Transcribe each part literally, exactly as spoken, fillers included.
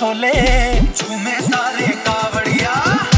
खोले, झूमे सारे कावड़िया।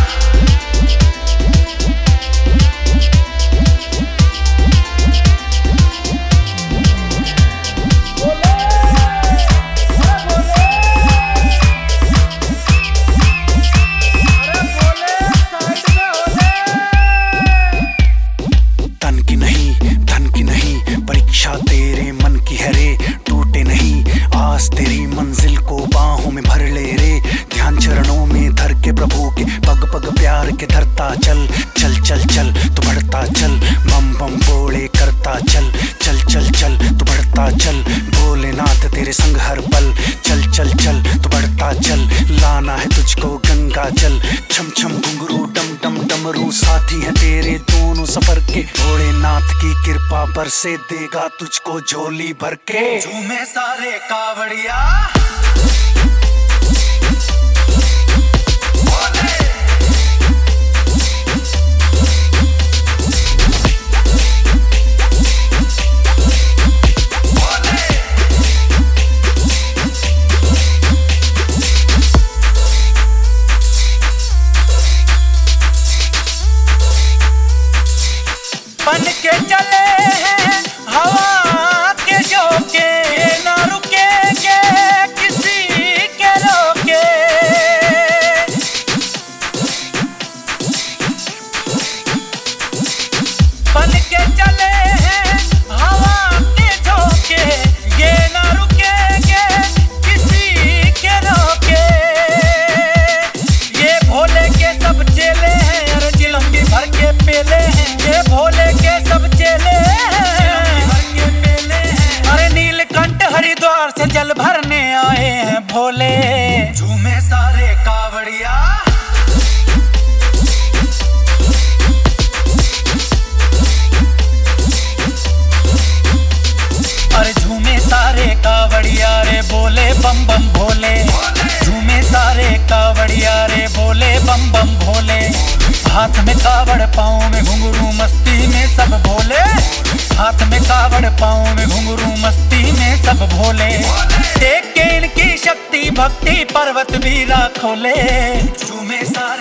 तेरे मन की है रे, टूटे नहीं आस तेरी मंजिल को बाहों में भर ले रे। ध्यान चरणों में धर के प्रभु के, पग पग प्यार के धरता चल। चल चल चल तू बढ़ता चल, बम बम बोले करता चल। चल चल चल तू बढ़ता चल, भोलेनाथ तेरे संग हर पल। चल चल चल तू बढ़ता चल, लाना है तुझको गंगा जल। छम छम घुंघरू डम डम डमरू, साथी है तेरे दोनों सफर के। भोलेनाथ की कृपा बरसे देगा तुझको झोली भर के। झूमे सारे कावड़िया। बन के चले हैं हवा के झोंके, ना रुकेंगे किसी के रोके। बन के चले हैं हवा के झोंके, ये ना रुकेंगे किसी के रोके। ये भोले के सब चेले हैं, अरे चिलम की भर के पेले हैं। ये भोले के सब चेले हैं, अरे नीलकंठ हरिद्वार से जल भरने आए हैं भोले। झूमे सारे कावड़िया। अरे झूमे सारे कावड़िया रे, बोले बम बम भोले। झूमे सारे कावड़िया रे, बोले बम बम भोले। हाथ में कावड़ पाँव में घुंघरू, मस्ती में सब भोले। हाथ में कावड़ पाँव में घुंघरू, मस्ती में सब भोले। देख के इनकी शक्ति भक्ति पर्वत भी खोले। झूमे सारे